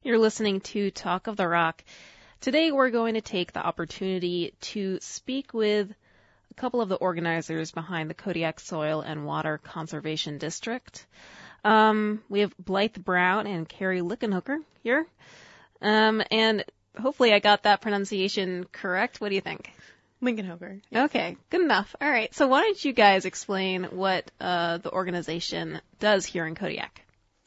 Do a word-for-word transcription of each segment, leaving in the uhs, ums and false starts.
You're listening to Talk of the Rock. Today we're going to take the opportunity to speak with a couple of the organizers behind the Kodiak Soil and Water Conservation District. Um, we have Blythe Brown and Carrie Lickenhooker here. Um, and hopefully I got that pronunciation correct. What do you think? Lickenhooker. Yes. Okay, good enough. All right, so why don't you guys explain what uh, the organization does here in Kodiak?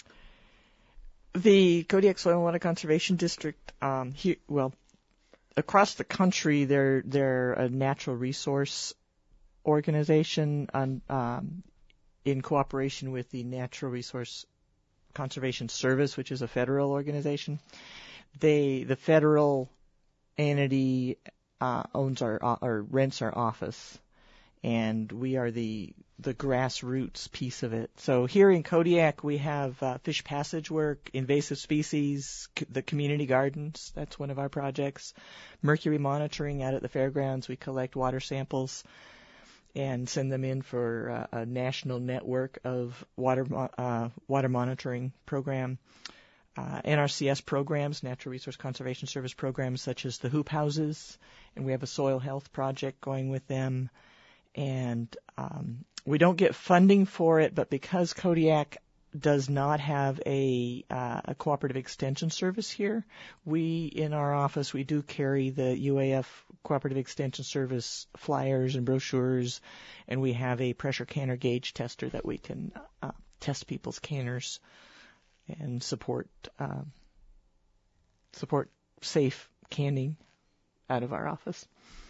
The Kodiak Soil and Water Conservation District, um, here, well, across the country, they're they're a natural resource organization on, um, in cooperation with the Natural Resource Conservation Service, which is a federal organization. They the federal entity uh, owns our or rents our office, and we are the the grassroots piece of it. So here in Kodiak, we have uh, fish passage work, invasive species, c- the community gardens. That's one of our projects. Mercury monitoring out at the fairgrounds. We collect water samples and send them in for uh, a national network of water mo- uh, water monitoring program. Uh, N R C S programs, Natural Resource Conservation Service programs, such as the hoop houses, and we have a soil health project going with them. And um, we don't get funding for it, but because Kodiak does not have a, uh, a cooperative extension service here, we in our office we do carry the U A F Cooperative Extension Service flyers and brochures, and we have a pressure canner gauge tester that we can uh, test people's canners and support uh, support safe canning out of our office.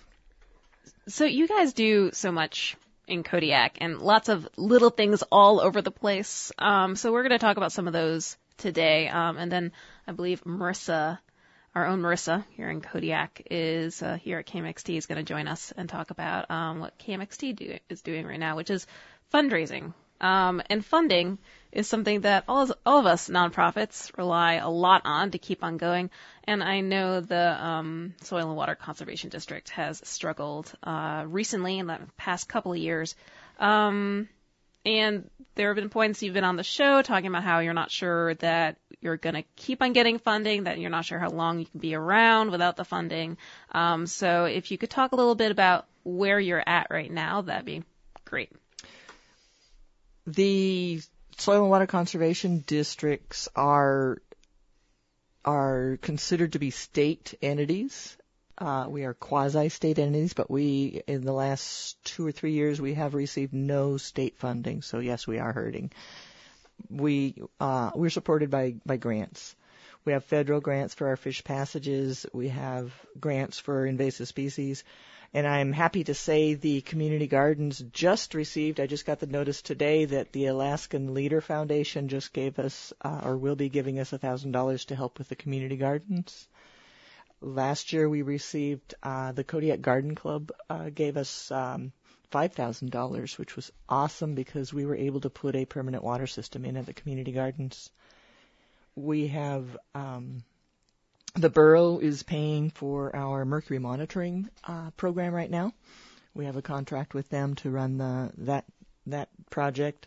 So you guys do so much in Kodiak and lots of little things all over the place. Um, so we're going to talk about some of those today. Um, and then I believe Marissa, our own Marissa here in Kodiak, is uh, here at K M X T is going to join us and talk about um, what K M X T do, is doing right now, which is fundraising. Um, and funding is something that all, all of us nonprofits rely a lot on to keep on going. And I know the um, Soil and Water Conservation District has struggled uh, recently in the past couple of years. Um, and there have been points you've been on the show talking about how you're not sure that you're going to keep on getting funding, that you're not sure how long you can be around without the funding. Um, so if you could talk a little bit about where you're at right now, that'd be great. The soil and water conservation districts are are considered to be state entities. Uh, we are quasi-state entities, but we, in the last two or three years, we have received no state funding. So yes, we are hurting. We uh, we're supported by by grants. We have federal grants for our fish passages. We have grants for invasive species. And I'm happy to say the community gardens just received, I just got the notice today that the Alaskan Leader Foundation just gave us, uh, or will be giving us one thousand dollars to help with the community gardens. Last year we received, uh, the Kodiak Garden Club uh, gave us um, five thousand dollars, which was awesome because we were able to put a permanent water system in at the community gardens. We have... Um, The borough is paying for our mercury monitoring uh, program right now. We have a contract with them to run the that that project.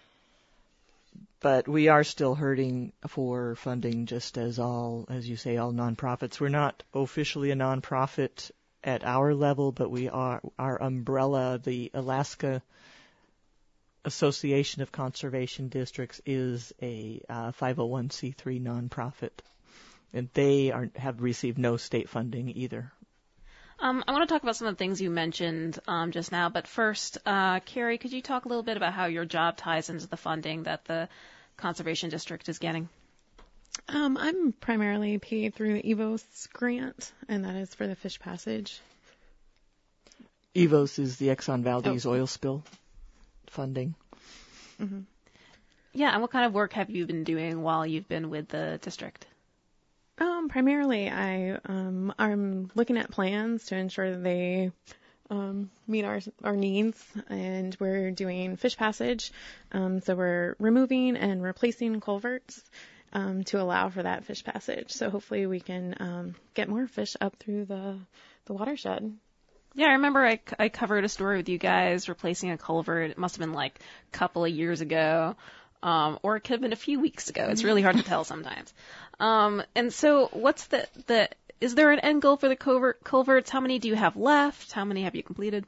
But we are still hurting for funding, just as all, as you say, all nonprofits. We're not officially a nonprofit at our level, but we are, our umbrella, the Alaska Association of Conservation Districts, is a uh, five oh one c three nonprofit. And they are, have received no state funding either. Um, I want to talk about some of the things you mentioned um, just now. But first, uh, Carrie, could you talk a little bit about how your job ties into the funding that the Conservation District is getting? Um, I'm primarily paid through the E V O S grant, and that is for the fish passage. E V O S is the Exxon Valdez Oh. oil spill funding. Mm-hmm. Yeah, and what kind of work have you been doing while you've been with the district? Um, primarily, I um, I'm looking at plans to ensure that they um, meet our our needs, and we're doing fish passage. Um, so we're removing and replacing culverts um, to allow for that fish passage. So hopefully we can um, get more fish up through the the watershed. Yeah, I remember I, I covered a story with you guys replacing a culvert. It must have been like a couple of years ago. Um, or it could have been a few weeks ago. It's really hard to tell sometimes. Um, and so what's the, the, is there an end goal for the culvert, culverts? How many do you have left? How many have you completed?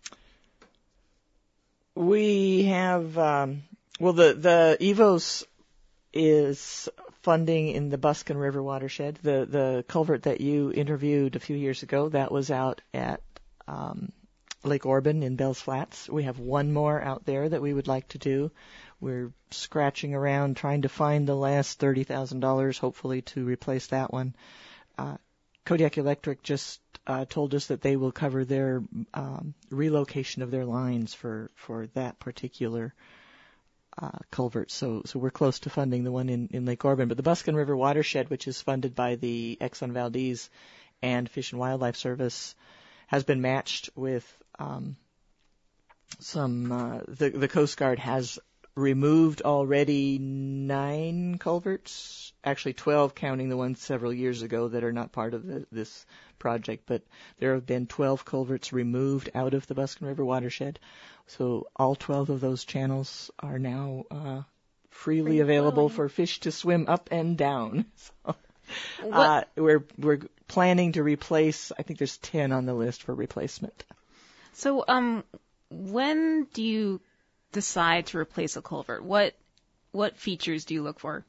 We have, um, well, the, the E V O S is funding in the Buskin River watershed. The, the culvert that you interviewed a few years ago, that was out at, um, Lake Orban in Bells Flats. We have one more out there that we would like to do. We're scratching around trying to find the last thirty thousand dollars, hopefully, to replace that one. Uh, Kodiak Electric just uh, told us that they will cover their um, relocation of their lines for, for that particular uh, culvert. So, so we're close to funding the one in, in Lake Orban. But the Buskin River watershed, which is funded by the Exxon Valdez and Fish and Wildlife Service, has been matched with um, some. Uh, the the Coast Guard has removed already nine culverts, actually twelve, counting the ones several years ago that are not part of the, this project. But there have been twelve culverts removed out of the Buskin River watershed. So all twelve of those channels are now uh, freely Free available flowing. For fish to swim up and down. So, uh, we're we're planning to replace. I think there's ten on the list for replacement. So, um, when do you decide to replace a culvert? What what features do you look for?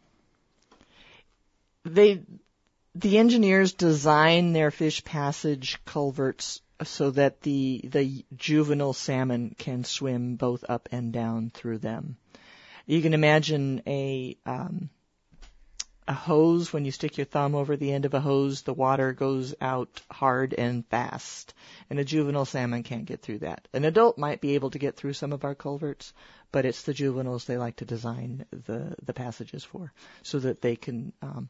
They the engineers design their fish passage culverts so that the the juvenile salmon can swim both up and down through them. You can imagine a um, a hose. When you stick your thumb over the end of a hose, the water goes out hard and fast, and a juvenile salmon can't get through that. An adult might be able to get through some of our culverts, but it's the juveniles they like to design the, the passages for, so that they can um,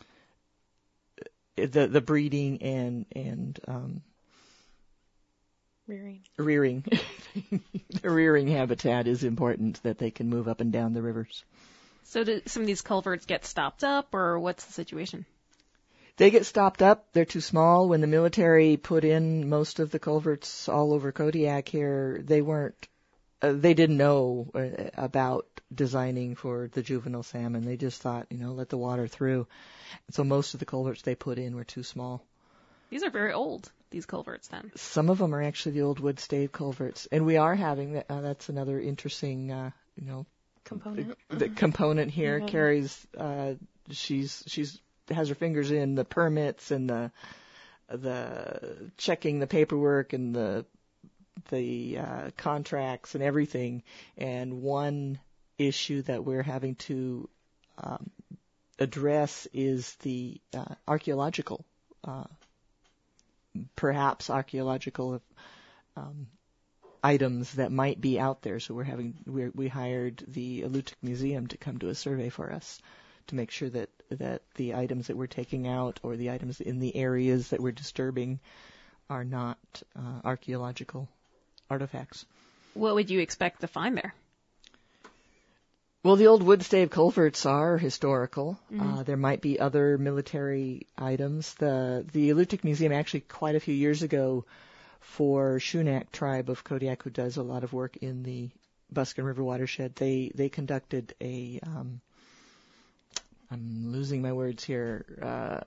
the the breeding and and um, rearing rearing the rearing habitat is important, that they can move up and down the rivers. So do some of these culverts get stopped up, or what's the situation? They get stopped up. They're too small. When the military put in most of the culverts all over Kodiak here, they weren't, uh, they didn't know uh, about designing for the juvenile salmon. They just thought, you know, let the water through. So most of the culverts they put in were too small. These are very old, these culverts then. Some of them are actually the old wood stave culverts. And we are having, uh, that's another interesting, uh, you know, component. The, the component here. Mm-hmm. Carrie's, uh, she's, she's, has her fingers in the permits and the, the checking the paperwork and the, the, uh, contracts and everything. And one issue that we're having to, um, address is the, uh, archaeological, uh, perhaps archaeological, um, items that might be out there. So we're having, we're, we hired the Alutiiq Museum to come do a survey for us to make sure that, that the items that we're taking out or the items in the areas that we're disturbing are not uh, archaeological artifacts. What would you expect to find there? Well, the old wood stave culverts are historical. Mm-hmm. Uh, there might be other military items. The, the Alutiiq Museum actually quite a few years ago, for Shunak tribe of Kodiak, who does a lot of work in the Buskin River watershed, they, they conducted a, um, I'm losing my words here, uh,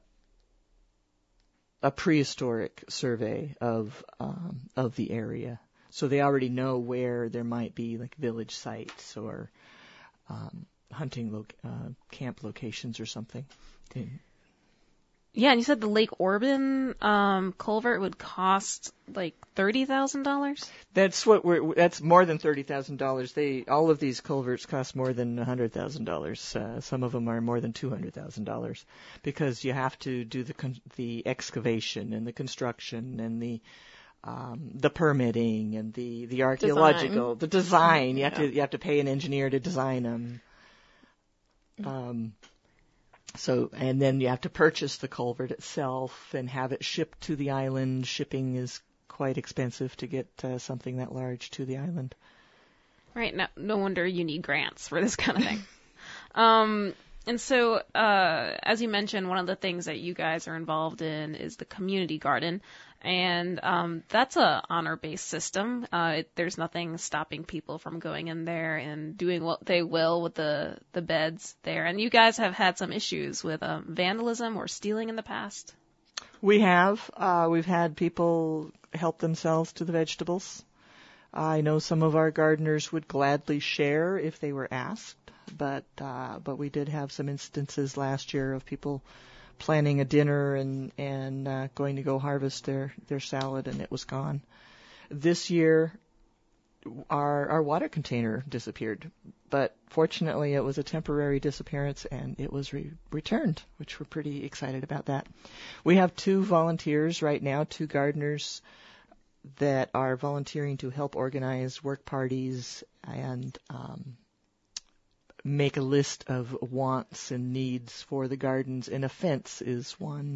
a prehistoric survey of, um, of the area. So they already know where there might be like village sites or, um, hunting lo- uh, camp locations or something. They, Yeah, and you said the Lake Orban um, culvert would cost like thirty thousand dollars? That's what we're. That's more than thirty thousand dollars. They all of these culverts cost more than a hundred thousand uh, dollars. Some of them are more than two hundred thousand dollars, because you have to do the con- the excavation and the construction and the um, the permitting and the, the archaeological, design. the design. You have Yeah. to you have to pay an engineer to design them. Um, So, and then you have to purchase the culvert itself and have it shipped to the island. Shipping is quite expensive to get uh, something that large to the island. Right. No, no wonder you need grants for this kind of thing. um, and so, uh, as you mentioned, one of the things that you guys are involved in is the community garden. And um, that's a honor-based system. Uh, it, there's nothing stopping people from going in there and doing what they will with the, the beds there. And you guys have had some issues with um, vandalism or stealing in the past? We have. Uh, we've had people help themselves to the vegetables. I know some of our gardeners would gladly share if they were asked, but uh, but we did have some instances last year of people planning a dinner and and uh, going to go harvest their their salad, and it was gone. This year, our our water container disappeared, but fortunately it was a temporary disappearance and it was re- returned, which we're pretty excited about that. We have two volunteers right now, two gardeners that are volunteering to help organize work parties and um, make a list of wants and needs for the gardens, and a fence is one,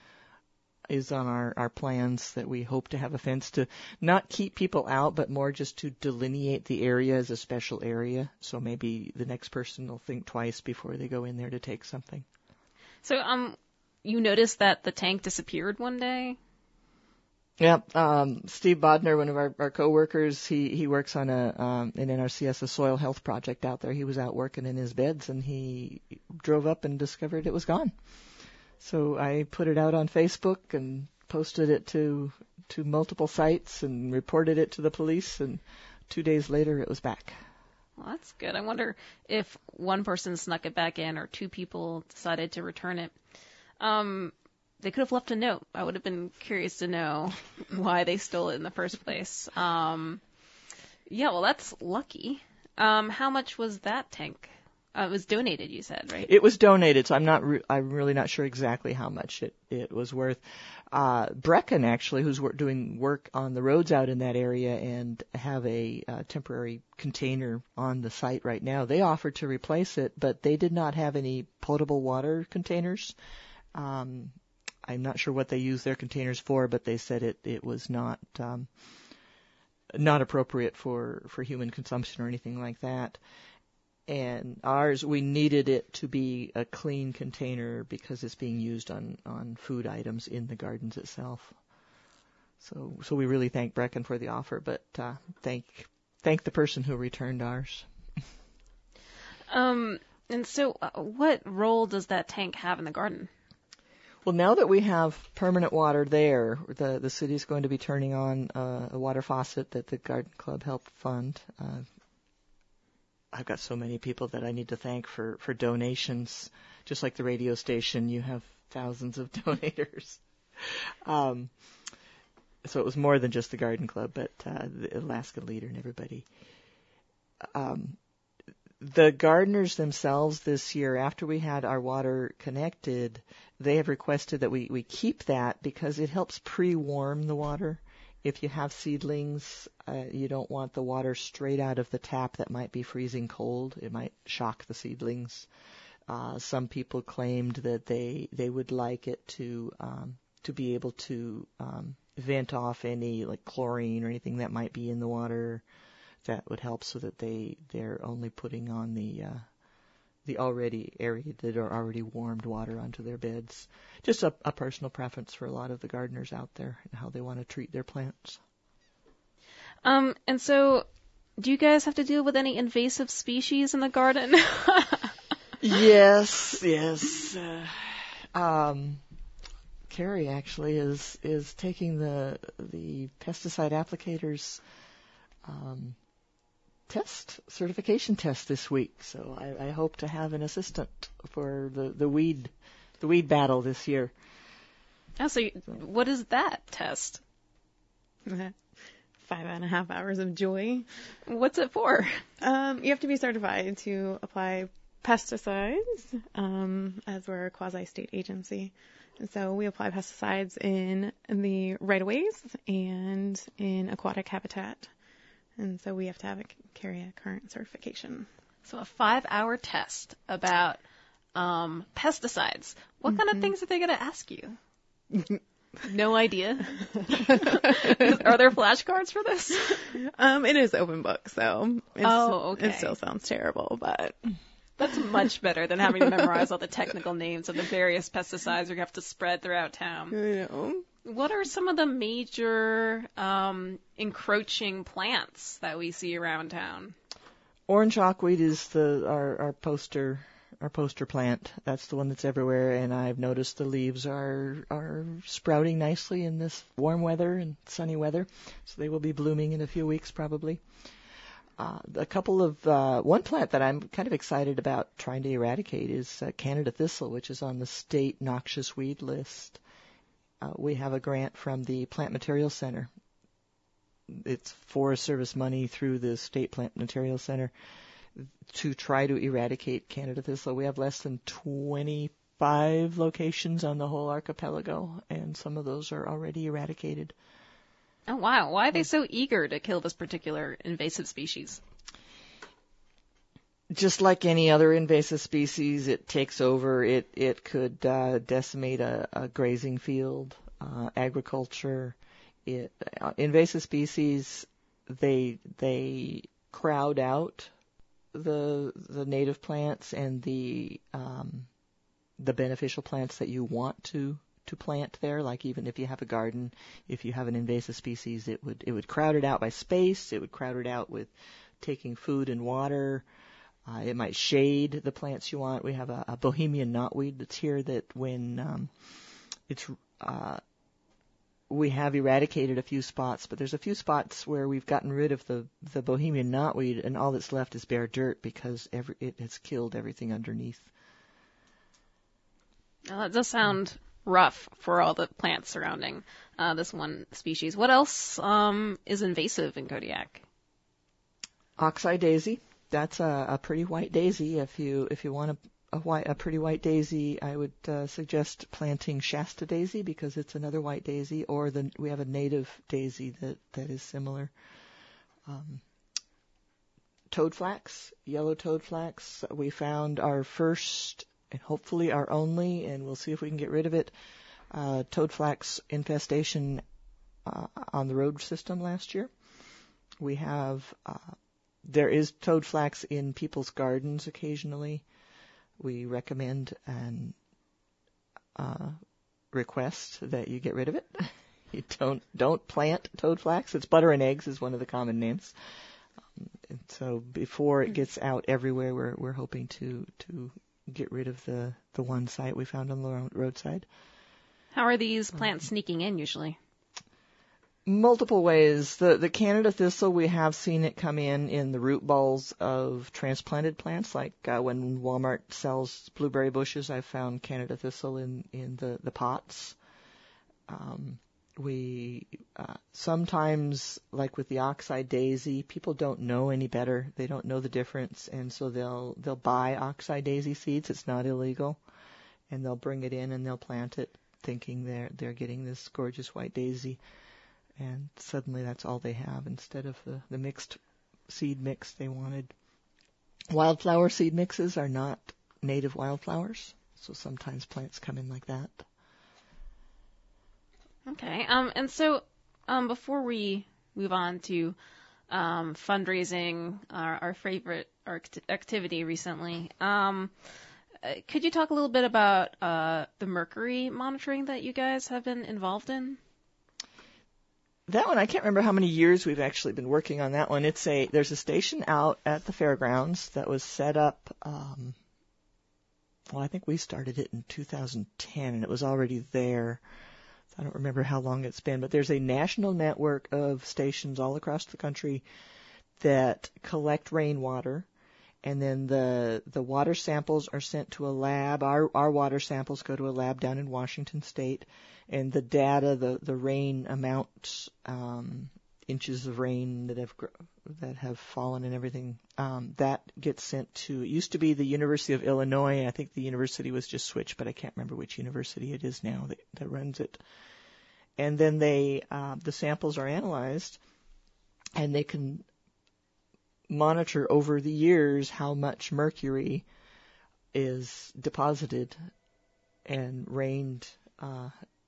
is on our, our plans that we hope to have a fence to not keep people out, but more just to delineate the area as a special area. So maybe the next person will think twice before they go in there to take something. So, um, you noticed that the tank disappeared one day? Yeah, um, Steve Bodner, one of our, our coworkers, he, he works on a um, an N R C S, a soil health project out there. He was out working in his beds, and he drove up and discovered it was gone. So I put it out on Facebook and posted it to to multiple sites and reported it to the police, and two days later it was back. Well, that's good. I wonder if one person snuck it back in or two people decided to return it. Um, They could have left a note. I would have been curious to know why they stole it in the first place. Um, yeah, well, that's lucky. Um, how much was that tank? Uh, it was donated, you said, right? It was donated, so I'm not. Re- I'm really not sure exactly how much it, it was worth. Uh, Brecken, actually, who's wor- doing work on the roads out in that area and have a uh, temporary container on the site right now, they offered to replace it, but they did not have any potable water containers. Um, I'm not sure what they use their containers for, but they said it, it was not um, not appropriate for, for human consumption or anything like that. And ours, we needed it to be a clean container because it's being used on, on food items in the gardens itself. So so we really thank Brecken for the offer, but uh, thank thank the person who returned ours. Um, and so uh, what role does that tank have in the garden? Well, now that we have permanent water there, the the city's going to be turning on uh, a water faucet that the garden club helped fund. Uh, I've got so many people that I need to thank for, for donations. Just like the radio station, you have thousands of donators. Um, so it was more than just the garden club, but uh, the Alaska Leader and everybody. Um, the gardeners themselves this year, after we had our water connected, they have requested that we, we keep that because it helps pre-warm the water. If you have seedlings, uh, you don't want the water straight out of the tap that might be freezing cold. It might shock the seedlings. Uh, some people claimed that they they would like it to um, to be able to um, vent off any like chlorine or anything that might be in the water. That would help so that they they're only putting on the uh, the already aerated or already warmed water onto their beds. Just a, a personal preference for a lot of the gardeners out there and how they want to treat their plants. Um, and so, do you guys have to deal with any invasive species in the garden? Yes, yes. Uh, um, Carrie actually is is taking the the pesticide applicators um, test certification test this week, so I, I hope to have an assistant for the, the weed the weed battle this year. Oh, so you, what is that test? Five and a half hours of joy. What's it for? Um, you have to be certified to apply pesticides, um, as we're a quasi-state agency. And so we apply pesticides in, in the right-of-ways and in aquatic habitat. And so we have to have a, carry a current certification. So a five-hour test about um, pesticides. What mm-hmm. kind of things are they going to ask you? No idea. Are there flashcards for this? Um, it is open book, so it's, oh, okay. It still sounds terrible, but That's much better than having to memorize all the technical names of the various pesticides you have to spread throughout town. I know. What are some of the major um, encroaching plants that we see around town? Orange hawkweed is the our, our poster our poster plant. That's the one that's everywhere, and I've noticed the leaves are are sprouting nicely in this warm weather and sunny weather, so they will be blooming in a few weeks probably. Uh, a couple of uh, one plant that I'm kind of excited about trying to eradicate is uh, Canada thistle, which is on the state noxious weed list. Uh, we have a grant from the Plant Materials Center. It's Forest Service money through the State Plant Materials Center to try to eradicate Canada thistle. We have less than twenty-five locations on the whole archipelago, and some of those are already eradicated. Oh, wow. Why are they so eager to kill this particular invasive species? Just like any other invasive species, it takes over. It it could uh, decimate a, a grazing field, uh, agriculture. It, uh, invasive species, they they crowd out the the native plants and the um, the beneficial plants that you want to. to plant there. Like even if you have a garden, if you have an invasive species, it would it would crowd it out by space. It would crowd it out with taking food and water. Uh, it might shade the plants you want. We have a, a Bohemian knotweed that's here that when um, it's uh, we have eradicated a few spots, but there's a few spots where we've gotten rid of the the Bohemian knotweed, and all that's left is bare dirt because every it has killed everything underneath. Well, that does sound rough for all the plants surrounding uh, this one species. What else um, is invasive in Kodiak? Oxeye daisy. That's a, a pretty white daisy. If you if you want a, a white a pretty white daisy, I would uh, suggest planting Shasta daisy because it's another white daisy. Or the we have a native daisy that, that is similar. Um, toadflax, yellow toadflax. We found our first and hopefully our only, and we'll see if we can get rid of it, uh, toadflax infestation uh, on the road system last year. We have, uh, there is toadflax in people's gardens occasionally. We recommend and uh, request that you get rid of it. You don't don't plant toadflax. It's butter and eggs is one of the common names. Um, and so before it gets out everywhere, we're we're hoping to to get rid of the, the one site we found on the roadside. How are these plants sneaking in usually? Multiple ways. The the Canada thistle, we have seen it come in in the root balls of transplanted plants, like uh, when Walmart sells blueberry bushes, I've found Canada thistle in, in the, the pots. Um, we uh, sometimes, like with the oxeye daisy, people don't know any better. They don't know the difference, and so they'll they'll buy oxeye daisy seeds. It's not illegal, and they'll bring it in and they'll plant it, thinking they're they're getting this gorgeous white daisy, and suddenly that's all they have instead of the the mixed seed mix they wanted. Wildflower seed mixes are not native wildflowers, so sometimes plants come in like that. Okay. Um, and so um, before we move on to um, fundraising, our, our favorite act- activity recently, um, uh, could you talk a little bit about uh, the mercury monitoring that you guys have been involved in? That one, I can't remember how many years we've actually been working on that one. It's a there's a station out at the fairgrounds that was set up. Um, well, I think we started it in two thousand ten, and it was already there. I don't remember how long it's been, but there's a national network of stations all across the country that collect rainwater, and then the the water samples are sent to a lab. Our our water samples go to a lab down in Washington State, and the data, the the rain amounts, um, inches of rain that have that have fallen and everything, um, that gets sent to. It used to be the University of Illinois. I think the university was just switched, but I can't remember which university it is now that, that runs it. And then they uh, the samples are analyzed, and they can monitor over the years how much mercury is deposited and rained uh,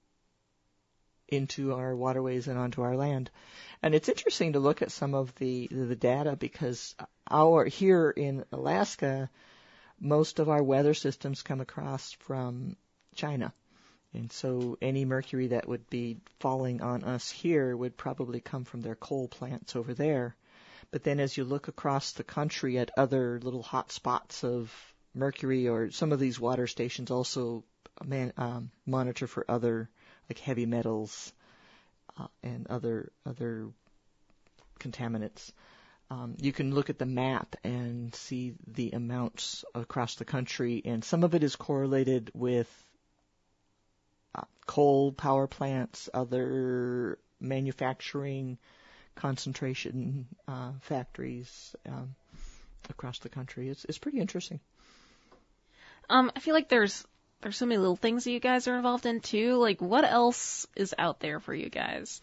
into our waterways and onto our land. And it's interesting to look at some of the the data because our here in Alaska, most of our weather systems come across from China. And so any mercury that would be falling on us here would probably come from their coal plants over there. But then as you look across the country at other little hot spots of mercury, or some of these water stations also man, um, monitor for other, like heavy metals uh, and other other contaminants. Um, you can look at the map and see the amounts across the country, and some of it is correlated with uh, coal power plants, other manufacturing concentration uh, factories um, across the country. It's it's pretty interesting. Um, I feel like there's there's so many little things that you guys are involved in too. Like, what else is out there for you guys?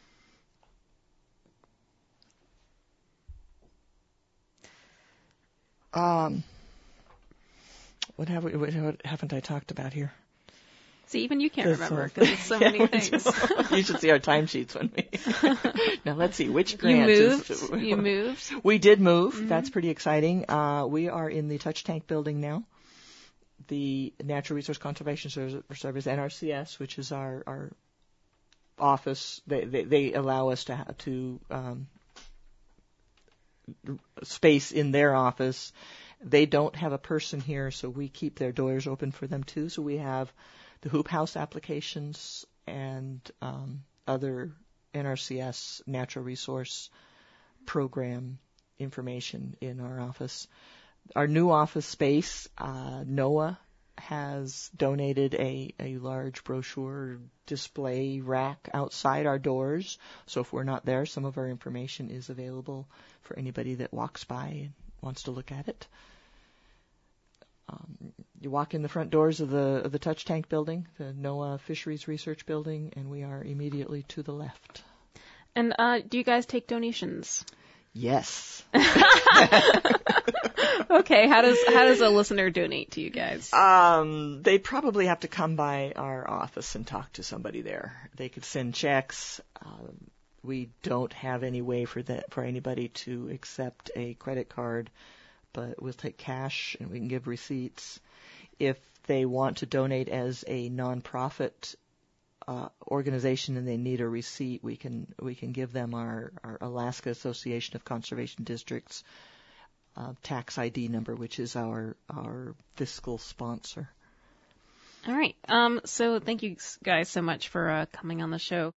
Um, what have we? What, what haven't I talked about here? See, even you can't There's remember so- because it's so Yeah, many we things. do. You should see our timesheets when we. Now let's see which You grant moved. is. You moved. We did move. Mhm. That's pretty exciting. Uh, we are in the Touch Tank building now. The Natural Resource Conservation Service, N R C S, which is our our office. They they, they allow us to ha- to um, space in their office. They don't have a person here, so we keep their doors open for them too. So we have the Hoop House applications and um, other N R C S natural resource program information in our office. Our new office space, uh, NOAA has donated a, a large brochure display rack outside our doors. So if we're not there, some of our information is available for anybody that walks by and wants to look at it. Um, you walk in the front doors of the of the Touch Tank building, the NOAA Fisheries Research Building, and we are immediately to the left. And uh, do you guys take donations? Yes. Okay, how does how does a listener donate to you guys? Um, they probably have to come by our office and talk to somebody there. They could send checks. Um, we don't have any way for that for anybody to accept a credit card, but we'll take cash and we can give receipts. If they want to donate as a nonprofit uh, organization and they need a receipt, we can we can give them our, our Alaska Association of Conservation Districts uh, tax I D number, which is our our fiscal sponsor. All right. Um. So thank you guys so much for uh, coming on the show.